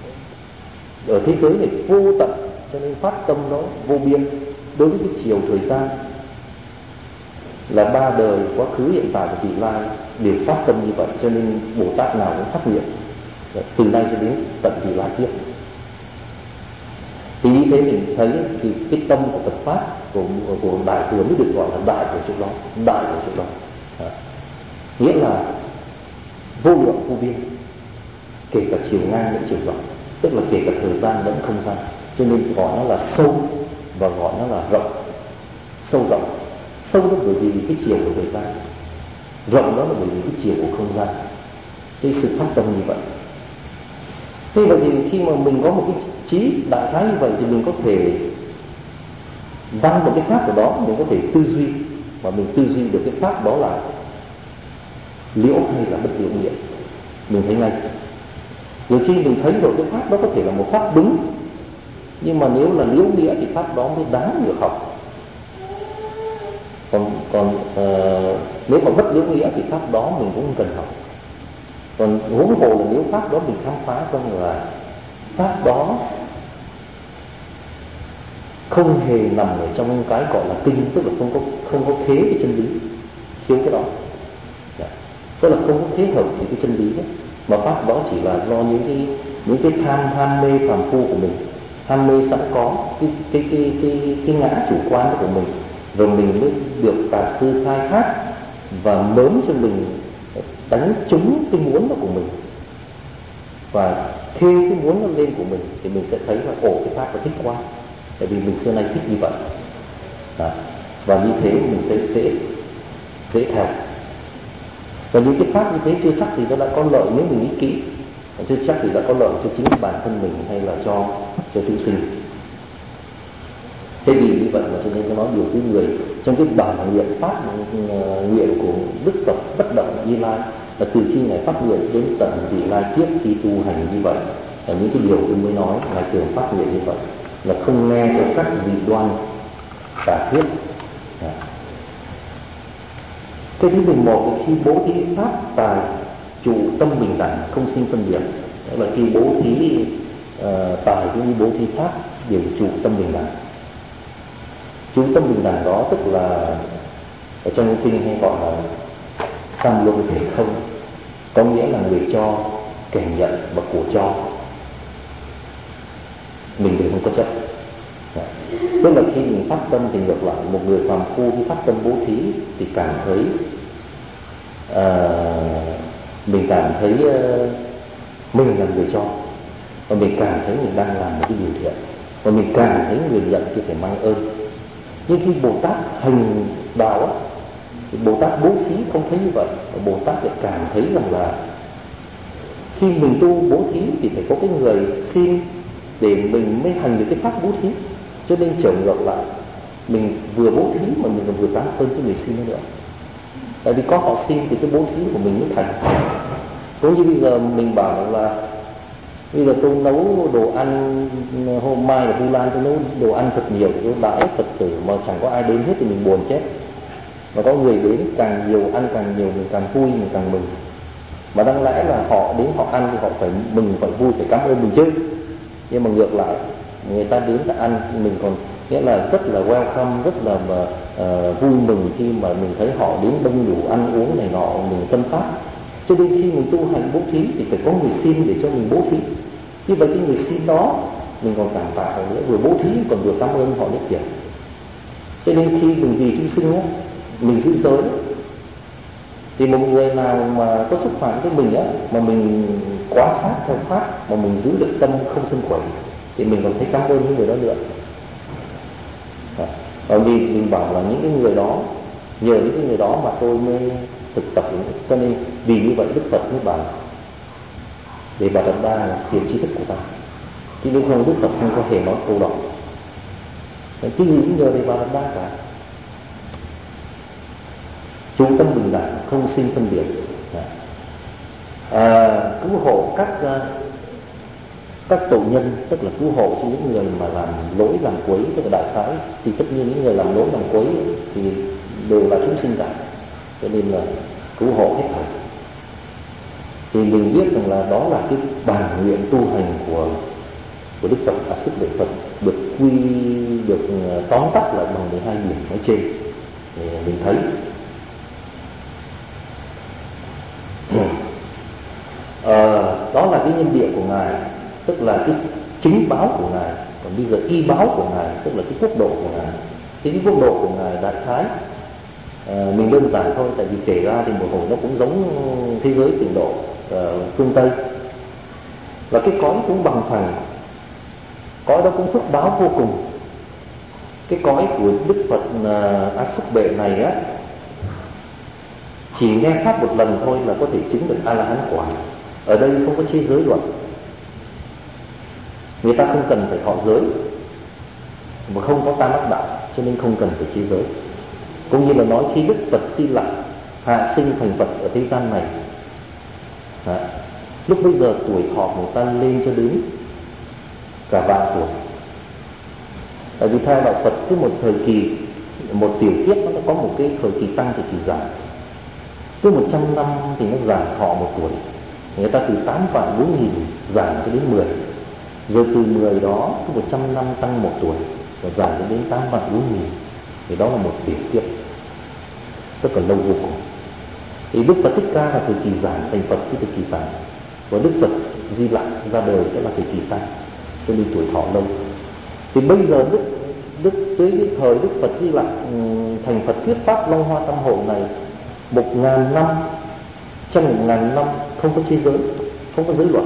ở thế giới này vô tận, cho nên phát tâm nó vô biên. Đối với cái chiều thời gian là ba đời, quá khứ, hiện tại và vị lai đều phát tâm như vậy, cho nên Bồ Tát nào cũng phát nguyện từ nay cho đến tận vị lai tiếp. Thì như thế mình thấy thì cái tâm của Phật pháp của, của Đại Thừa mới được gọi là đại của chỗ đó, đại của chỗ đó. À, nghĩa là vô lượng vô biên, kể cả chiều ngang lẫn chiều rộng, tức là kể cả thời gian lẫn không gian. Cho nên gọi nó là sâu và gọi nó là rộng. Sâu rộng, sâu đó bởi vì cái chiều của thời gian, rộng đó là bởi vì cái chiều của không gian. Cái sự phát tâm như vậy. Thế vậy thì khi mà mình có một cái trí đại khái như vậy thì mình có thể văn một cái pháp của đó, mình có thể tư duy, và mình tư duy được cái pháp đó là liễu hay là bất liễu nghĩa, mình thấy ngay. Rồi khi mình thấy rồi cái pháp đó có thể là một pháp đúng, nhưng mà nếu là liễu nghĩa thì pháp đó mới đáng được học. còn uh, nếu mà bất liễu nghĩa thì pháp đó mình cũng không cần học. Còn huống hồ là nếu pháp đó mình khám phá xong là pháp đó không hề nằm ở trong cái gọi là kinh, tức là không có không có khế cái chân lý, thiếu cái đó. Dạ. Tức là không có khế hợp thì cái chân lý ấy. Mà pháp đó chỉ là do những cái những cái tham ham mê phàm phu của mình, ham mê sẵn có, cái cái cái cái cái ngã chủ quan của mình, rồi mình mới được tà sư khai thác và mớm cho mình đánh trúng cái muốn đó của mình và khêu cái muốn nó lên của mình, thì mình sẽ thấy là ồ, cái pháp nó thích quá, tại vì mình xưa nay thích như vậy. Đó. Và như thế mình sẽ dễ dễ theo. Và những cái pháp như thế chưa chắc gì nó đã có lợi nếu mình nghĩ kỹ, chưa chắc gì đã có lợi cho chính bản thân mình hay là cho cho chúng sinh. Thế vì như vậy mà cho nên nó nói điều cái người trong cái bản nguyện pháp nguyện của Đức Phật Bất Động Như Lai là từ khi ngài phát nguyện đến tận vị lai kiếp khi tu hành như vậy, là những cái điều tôi mới nói ngài thường phát nguyện như vậy, là không nghe theo các dị đoan tà thuyết. Cái thứ mười một là khi bố thí pháp tài trụ tâm bình đẳng không sinh phân biệt. Đó là khi bố thí uh, tài cũng như bố thí pháp đều trụ tâm bình đẳng. Trụ tâm bình đẳng đó tức là ở trong kinh hay gọi là tam luân thể không, có nghĩa là người cho, kẻ nhận và của cho mình đều không có chấp. Tức là khi mình phát tâm thì ngược lại, một người phàm phu khi phát tâm bố thí thì cảm thấy uh, mình cảm thấy uh, mình là người cho, và mình cảm thấy mình đang làm một cái điều thiện, và mình cảm thấy người nhận thì phải mang ơn. Nhưng khi Bồ Tát hành đạo á, thì Bồ Tát bố thí không thấy như vậy, và Bồ Tát lại cảm thấy rằng là khi mình tu bố thí thì phải có cái người xin để mình mới hành được cái pháp bố thí. Cho nên trở ngược lại, mình vừa bố thí mà mình còn vừa tán ơn cho người xin nữa. Tại vì có họ xin thì cái bố thí của mình mới thành. Cũng như bây giờ mình bảo là bây giờ tôi nấu đồ ăn, hôm mai là Vu Lan tôi nấu đồ ăn thật nhiều để tôi đãi Phật tử mà chẳng có ai đến hết thì mình buồn chết. Mà có người đến, càng nhiều ăn càng nhiều mình càng vui, mình càng mừng. Mà đáng lẽ là họ đến họ ăn thì họ phải mừng, phải vui, phải cảm ơn mình chứ. Nhưng mà ngược lại, người ta đến ta ăn mình còn nghĩa là rất là welcome, rất là mà, uh, vui mừng khi mà mình thấy họ đến đông đủ ăn uống này nọ, mình tân phát. Cho nên khi mình tu hành bố thí thì phải có người xin để cho mình bố thí. Như vậy cái người xin đó mình còn cảm tạ họ nữa, vừa bố thí còn vừa cảm ơn họ nhất kiểu. Cho nên khi mình vì chúng sinh á, mình giữ giới thì một người nào mà có xúc phạm với mình á, mà mình quan sát theo pháp mà mình giữ được tâm không sân quẩy thì mình còn thấy cảm ơn những người đó nữa. Và vì mình bảo là những cái người đó, nhờ những cái người đó mà tôi mới thực tập. Cho nên vì như vậy Đức Phật mới bảo để Bà Đạt Đa thiền tri thức của ta. Chứ nếu không Đức Phật không có hề nói câu đó. Cái gì cũng nhờ để Bà Đạt Đa cả. Chú tâm bình đẳng không sinh phân biệt. À, cứu hộ các các tội nhân, tức là cứu hộ cho những người mà làm lỗi làm quấy, tức là đại khái thì tất nhiên những người làm lỗi làm quấy thì đều là chúng sinh cả, cho nên là cứu hộ hết thảy. Thì mình biết rằng là đó là cái bản nguyện tu hành của của Đức Phật A Sức Đệ Phật, được quy được tóm tắt lại bằng mười hai điểm nói trên thì mình thấy. À, đó là cái nhân địa của ngài, tức là cái chính báo của ngài. Còn bây giờ y báo của ngài, tức là cái quốc độ của ngài. Thì cái quốc độ của ngài đại khái à, mình đơn giản thôi, tại vì kể ra thì một hồi nó cũng giống thế giới tịnh độ uh, phương Tây, và cái cõi cũng bằng phẳng, cõi đó cũng phước báo vô cùng. Cái cõi của Đức Phật uh, A Sức Bệ này á, chỉ nghe pháp một lần thôi là có thể chứng được A La Hán quả. Ở đây không có chế giới luật, người ta không cần phải thọ giới và không có tam ác đạo, cho nên không cần phải chế giới. Cũng như là nói khi Đức Phật Di Lặc hạ sinh thành Phật ở thế gian này, đó, lúc bây giờ tuổi thọ người ta lên cho đến cả vạn tuổi. Tại vì theo đạo Phật cứ một thời kỳ một tiểu tiết nó có một cái thời kỳ tăng, thời kỳ giảm. Cứ một trăm năm thì nó giảm thọ một tuổi, người ta từ tám vạn bốn nghìn giảm cho đến mười, rồi từ mười đó cứ một trăm năm tăng một tuổi và giảm cho đến tám vạn bốn nghìn, thì đó là một tiểu tiết rất là lâu vô cùng. Thì Đức Phật Thích Ca là thời kỳ giảm thành Phật, cái thời kỳ giảm, và Đức Phật Di Lặc ra đời sẽ là thời kỳ tăng, cho nên tuổi thọ lâu. Thì bây giờ Đức Đức dưới cái thời Đức Phật Di Lặc thành Phật thuyết pháp Long Hoa Tam Hội này, một ngàn năm, trong một ngàn năm không có thế giới, không có giới luật.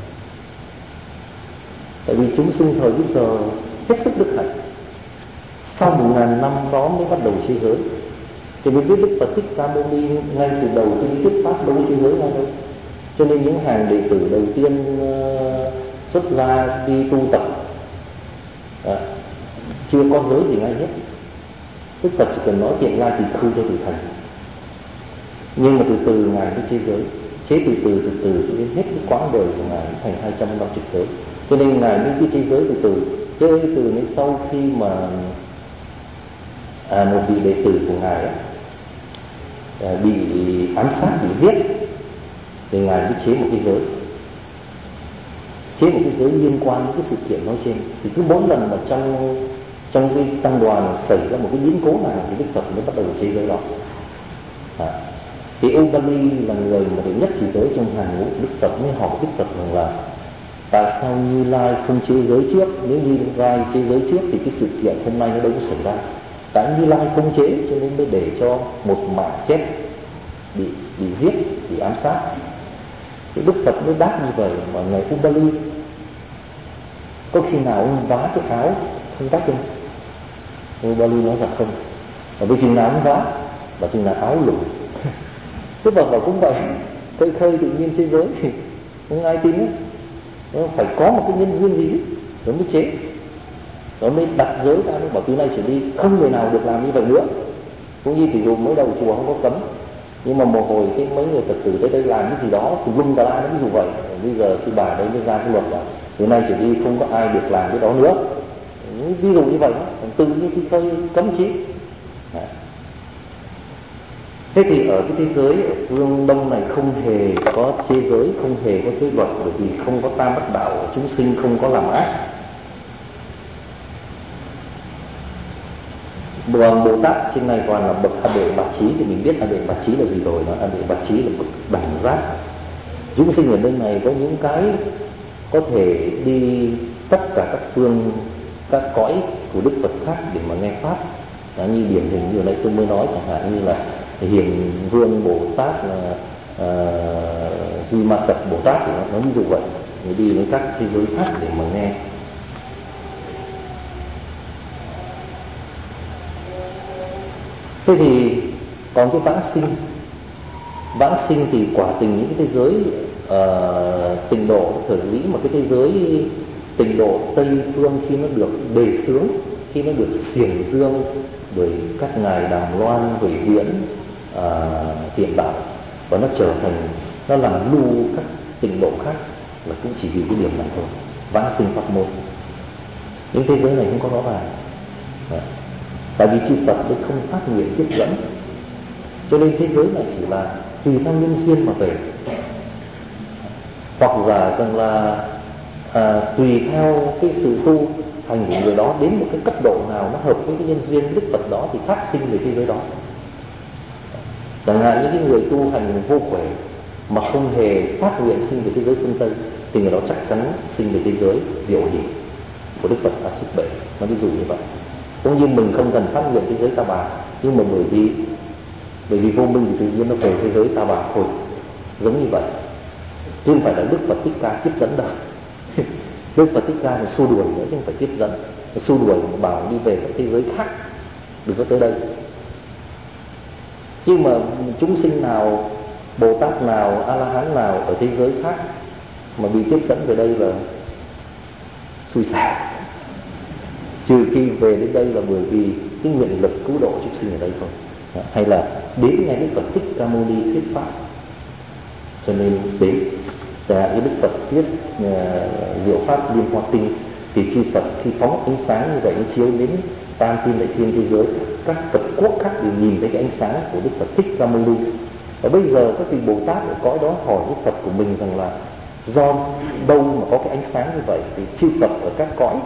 Tại vì chúng sinh thời bây giờ hết sức đức hạnh, sau một ngàn năm đó mới bắt đầu thế giới. Thì mình biết Đức Phật Thích Ca Mâu Ni ngay từ đầu khi thuyết pháp đâu có thế giới ngay đâu. Cho nên những hàng đệ tử đầu tiên uh, xuất gia đi tu tập à, chưa có giới gì ngay hết. Đức Phật chỉ cần nói thiện lai thì khư cho từ thành. Nhưng mà từ từ Ngài mới chế giới, chế từ từ từ từ cho đến hết cái quãng đời của Ngài thành hai trăm năm trực tới. Cho nên Ngài mới cứ chế giới từ từ. Chế từ đến sau khi mà à, một vị đệ tử của Ngài à, bị ám sát, bị giết, thì Ngài mới chế một cái giới, chế một cái giới liên quan đến cái sự kiện nói trên. Thì cứ mỗi lần mà trong trong cái tăng đoàn xảy ra một cái biến cố nào thì Đức Phật mới bắt đầu chế giới đó. À, thì Ubali là người mà đệ nhất chỉ giới trong hàng ngũ. Đức Phật mới hỏi Đức Phật rằng là tại sao Như Lai không chế giới trước? Nếu Như Lai chế giới trước thì cái sự kiện hôm nay nó đâu có xảy ra. Tại Như Lai không chế cho nên mới để cho một mạng chết, bị bị giết, bị ám sát. Thì Đức Phật mới đáp như vậy. Mà ngài Ubali, có khi nào ông vá cái áo không đắp không? Ubali nói rằng không. Và vì chừng nào ông vá và chừng nào áo lủng. Đức Phật bảo cũng vậy, khơi khơi tự nhiên chế giới thì không ai tin ấy. Nó phải có một cái nhân duyên gì chứ nó mới chế, nó mới đặt giới ra, nó bảo từ nay trở đi không người nào được làm như vậy nữa. Cũng như thì dù mới đầu chùa không có cấm, nhưng mà một hồi cái mấy người Phật tử tới đây làm cái gì đó thì lung cả la nó ví dụ vậy. Bây giờ sư bà đấy mới ra cái luật là từ nay trở đi không có ai được làm cái đó nữa, ví dụ như vậy. Tự nhiên thì thôi cấm chí. Thế thì ở cái thế giới ở phương Đông này không hề có chế giới, không hề có giới luật, bởi vì không có tam bất đạo, chúng sinh không có làm ác. Còn Bồ Tát trên này còn là bậc A Đệ Bạt Chí, thì mình biết A Đệ Bạt Chí là gì rồi. A Đệ Bạt Chí là bậc đẳng giác. Chúng sinh ở bên này có những cái có thể đi tất cả các phương, các cõi của Đức Phật khác để mà nghe pháp. Đó, như điển hình như nãy tôi mới nói, chẳng hạn như là Hiền Vương Bồ Tát, là uh, Duy Ma Cật Bồ Tát, thì nó, nó ví dụ vậy. Người đi đến các thế giới khác để mà nghe. Thế thì còn cái vãng sinh, vãng sinh thì quả tình những cái thế giới uh, tịnh độ, thời dĩ mà cái thế giới tịnh độ Tây Phương khi nó được đề xướng, khi nó được xiển dương bởi các ngài Đàm Loan, Huệ Viễn, uh, Hiện Đạo, và nó trở thành, nó làm lưu các tịnh độ khác, là cũng chỉ vì cái điểm này thôi. Vãng sinh pháp môn, những thế giới này không có rõ ràng. Đấy. Tại vì chư Phật đấy không phát nguyện tiếp dẫn, cho nên thế giới này chỉ là tùy theo nhân duyên mà về, hoặc giả rằng là à, tùy theo cái sự tu hành của người đó đến một cái cấp độ nào nó hợp với cái nhân duyên Đức Phật đó thì phát sinh về thế giới đó. Chẳng hạn những cái người tu hành vô khỏe mà không hề phát nguyện sinh về thế giới phương Tây thì người đó chắc chắn sinh về thế giới diệu hỷ của Đức Phật A Xúc Bệ. Nó ví dụ như vậy. Cũng như mình không cần phát nguyện thế giới Ta Bà, nhưng mà bởi vì bởi vì vô minh thì tự nhiên nó về thế giới Ta Bà thôi, giống như vậy. Chứ không phải là Đức Phật Thích Ca tiếp dẫn đâu. Đức Phật Thích Ca là xua đuổi nữa chứ không phải tiếp dẫn. Xua đuổi mà bảo đi về các thế giới khác, đừng có tới đây. Chứ mà chúng sinh nào, Bồ Tát nào, A La Hán nào ở thế giới khác mà bị tiếp dẫn về đây là xui xẻo, trừ khi về đến đây là bởi vì cái nguyện lực cứu độ chúng sinh ở đây thôi, hay là đến nghe Đức Phật Thích Ca Mâu Ni thuyết pháp cho nên đến. Chẳng hạn như Đức Phật thuyết uh, diệu pháp Liên Hoa Tinh thì chư Phật khi phóng ánh sáng như vậy nó chiếu đến tam thiên đại thiên thế giới, các Phật quốc khác đều nhìn thấy cái ánh sáng của Đức Phật Thích Ca Mâu Ni. Và bây giờ các vị Bồ Tát ở cõi đó hỏi Đức Phật của mình rằng là do đâu mà có cái ánh sáng như vậy? Thì chư Phật ở các cõi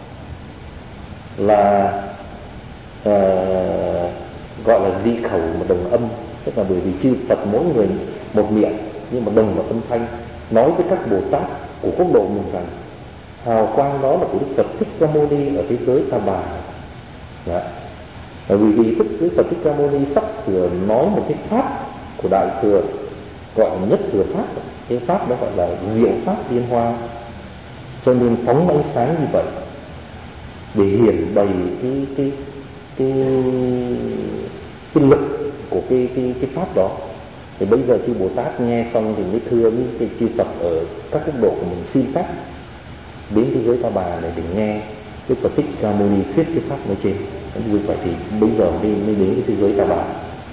là uh, gọi là dị khẩu mà đồng âm, tức là bởi vì chư Phật mỗi người một miệng nhưng mà đồng một âm thanh, nói với các Bồ Tát của quốc độ mình rằng hào quang đó là của Đức Phật Thích Ca Mâu Ni ở thế giới Ta Bà. Dạ. Bởi vì vì Đức Phật Thích Ca Mâu Ni sắp sửa nói một cái pháp của Đại Thừa gọi là nhất thừa pháp, cái pháp đó gọi là diệu pháp liên hoa, cho nên phóng ánh sáng như vậy để hiển bày cái cái cái cái lực của cái cái cái pháp đó. Thì bây giờ chư Bồ Tát nghe xong thì mới thưa với cái chư Phật ở các quốc độ của mình xin phép đến thế giới Ta Bà này để nghe Đức Phật Thích Ca Mâu Ni thuyết cái pháp nói trên. Dù vậy thì bây giờ mới, mới đến cái thế giới Ta Bà.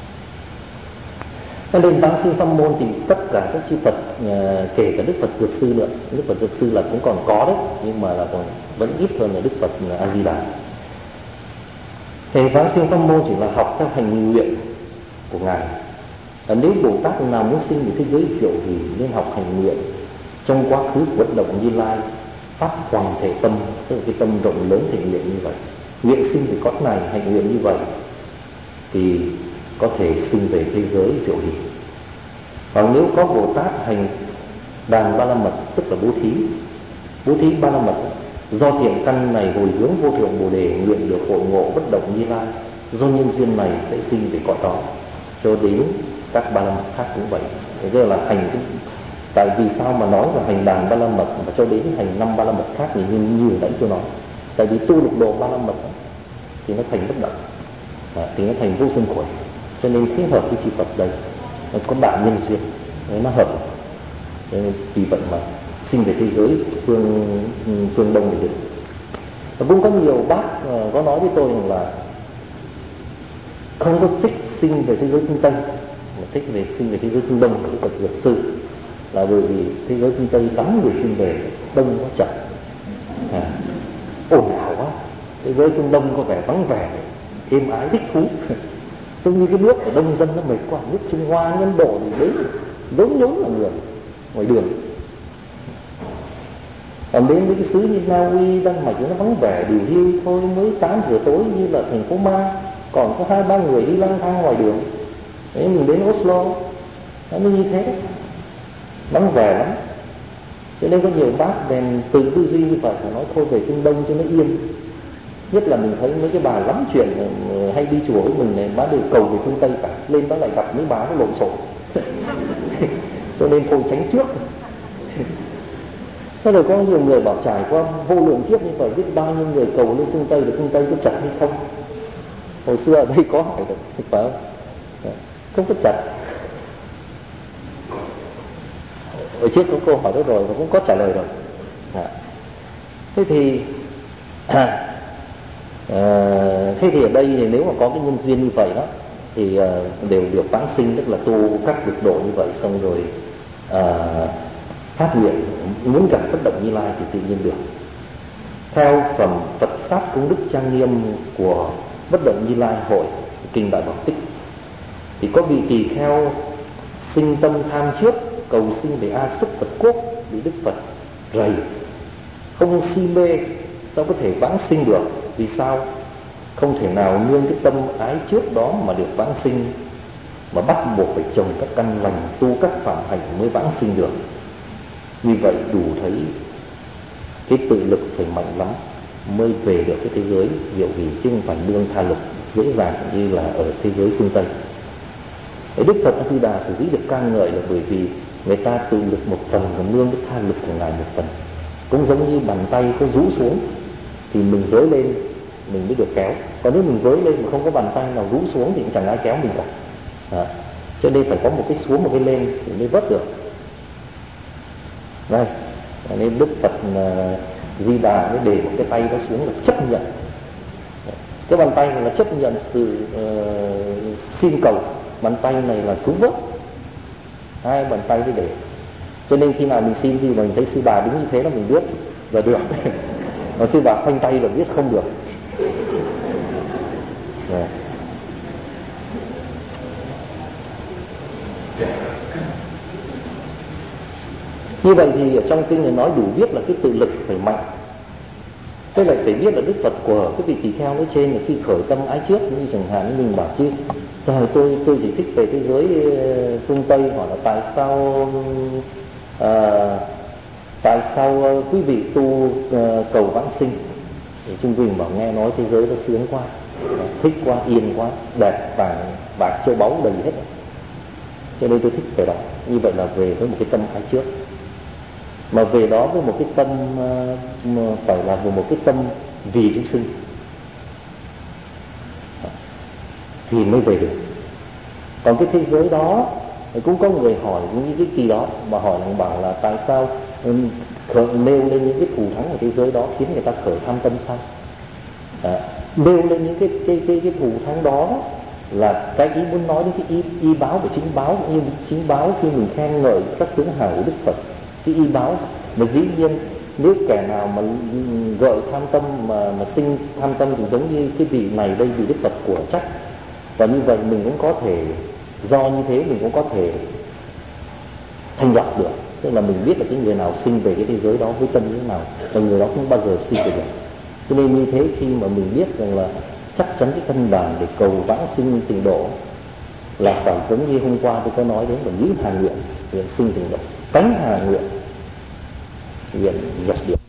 Cho nên Táng Sinh Pháp Môn thì tất cả các chư Phật, kể cả Đức Phật Dược Sư nữa, Đức Phật Dược Sư là cũng còn có đấy, nhưng mà là còn vẫn ít hơn là Đức Phật A Di Đà. Thì Táng Sinh Pháp Môn chỉ là học theo hành nguyện của ngài. À, nếu Bồ Tát nào muốn sinh về thế giới diệu thì nên học hành nguyện trong quá khứ của bất động Như Lai, phát hoàng thể tâm, tức là cái tâm rộng lớn thể nguyện như vậy. Nguyện sinh về cõi này, hành nguyện như vậy thì có thể sinh về thế giới diệu hỷ. Còn nếu có Bồ Tát hành đàn ba la mật, tức là bố thí, bố thí ba la mật, do thiện căn này hồi hướng vô thượng Bồ Đề, nguyện được hội ngộ bất động Như Lai, do nhân duyên này sẽ sinh về cõi đó. Cho đến các ba la mật khác cũng vậy. Thế giờ là hành, tại vì sao mà nói là hành đàn ba la mật và cho đến hành năm ba la mật khác thì như như nãy tôi nói. Tại vì tu lục độ ba la mật thì nó thành bất động, thì nó thành vô sinh khởi. Cho nên thích hợp với chư Phật đây, nó có đạo nhân duyên, nó hợp. Vì vậy mà sinh về thế giới phương phương Đông này được. Và cũng có nhiều bác có nói với tôi rằng là không có thích sinh về thế giới phương Tây, mà thích về sinh về thế giới phương Đông của Đức Phật Dược Sư, là bởi vì thế giới phương Tây lắm người sinh về, đông nó chậm, à, ồn ào quá. Thế giới phương Đông có vẻ vắng vẻ, êm ái, thích thú. Giống như cái nước ở đông dân nó mệt quá, nước Trung Hoa, Ấn Độ thì đấy giống nhốn là người ngoài đường. Còn đến với cái xứ như Na Uy, Đan Mạch nó vắng vẻ, điều hưu thôi, mới tám giờ tối như là thành phố ma, còn có hai ba người đi lang thang ngoài đường. Đấy, mình đến Oslo nó như thế đấy, vắng vẻ lắm. Cho nên có nhiều bác bèn từ tư duy như vậy, nói thôi về phương Đông cho nó yên. Nhất là mình thấy mấy cái bà lắm chuyện hay đi chùa với mình này, bà đều cầu về phương Tây cả, lên đó lại gặp mấy bà nó lộn xộn. Cho nên thôi tránh trước. Thế rồi có nhiều người bảo trải qua vô lượng kiếp như vậy, biết bao nhiêu người cầu lên phương Tây, được phương Tây có chặt hay không? Hồi xưa ở đây có hỏi được, phải không? Không có chặt. Ở trước có câu hỏi đó rồi và cũng có trả lời rồi. Thế thì à, À, thế thì ở đây thì nếu mà có cái nhân duyên như vậy đó thì à, đều được vãng sinh, tức là tu các vực độ như vậy, xong rồi à, phát nguyện muốn gặp bất động Như Lai thì tự nhiên được. Theo phẩm Phật sát công đức trang nghiêm của bất động Như Lai hội kinh Đại Bảo Tích thì có vị tỳ kheo sinh tâm tham trước, cầu sinh về A Xúc Phật quốc, bị Đức Phật rầy, không si mê, sao có thể vãng sinh được? Vì sao? Không thể nào nương cái tâm ái trước đó mà được vãng sinh, mà bắt buộc phải trồng các căn lành, tu các phạm hạnh mới vãng sinh được. Như vậy đủ thấy cái tự lực phải mạnh lắm mới về được cái thế giới diệu hỷ, chứ không phải nương tha lực dễ dàng như là ở thế giới phương Tây. Đức Phật A Di Đà sở dĩ được ca ngợi là bởi vì người ta tự lực một phần và nương cái tha lực của ngài một phần. Cũng giống như bàn tay có rũ xuống thì mình với lên mình mới được kéo, còn nếu mình với lên mà không có bàn tay nào rũ xuống thì cũng chẳng ai kéo mình cả. À, cho nên phải có một cái xuống một cái lên thì mới vớt được. Đây, nên Đức Phật uh, Di Đà mới để một cái tay nó xuống là chấp nhận. Cái bàn tay này là chấp nhận sự uh, xin cầu, bàn tay này là cứu vớt. Hai bàn tay mới để. Cho nên khi nào mình xin gì mà mình thấy sư bà đứng như thế là mình biết là được. Còn sư bà khoanh tay là biết không được. Yeah. Như vậy thì ở trong kinh này nói đủ biết là cái tự lực phải mạnh. Thế lại phải biết là Đức Phật của cái vị tỳ kheo nói trên là khi khởi tâm ái trước, như chẳng hạn như mình bảo chứ rồi tôi tôi chỉ thích về thế giới phương Tây, hỏi là tại sao à, tại sao quý vị tu à, cầu vãng sinh? Thì Trung Quỳnh bảo nghe nói thế giới nó sướng quá, thích quá, yên quá, đẹp, vàng bạc châu báu đầy hết, cho nên tôi thích về đó. Như vậy là về với một cái tâm ái trước, mà về đó với một cái tâm uh, phải là một cái tâm vì chúng sinh thì mới về được. Còn cái thế giới đó cũng có người hỏi những cái kỳ đó mà hỏi là bảo là tại sao um, khởi, nêu lên những cái thù thắng của thế giới đó khiến người ta khởi tham tâm sao? À, nêu lên những cái cái cái cái thù thắng đó là cái ý muốn nói đến cái y, y báo của chính báo, như chính báo khi mình khen ngợi các tướng hào của Đức Phật, cái y báo. Mà dĩ nhiên nếu kẻ nào mà gợi tham tâm mà mà sinh tham tâm thì giống như cái vị này đây, vị Đức Phật của trách. Và như vậy mình cũng có thể, do như thế mình cũng có thể thanh lọc được, tức là mình biết là cái người nào sinh về cái thế giới đó với tâm như thế nào, và người đó không bao giờ sinh về được. Cho nên như thế khi mà mình biết rằng là chắc chắn cái căn bản để cầu vãng sinh tịnh độ là phải giống như hôm qua tôi có nói đến là ngữ hà nguyện, nguyện sinh tịnh độ, cánh hà nguyện, nguyện nhập địa.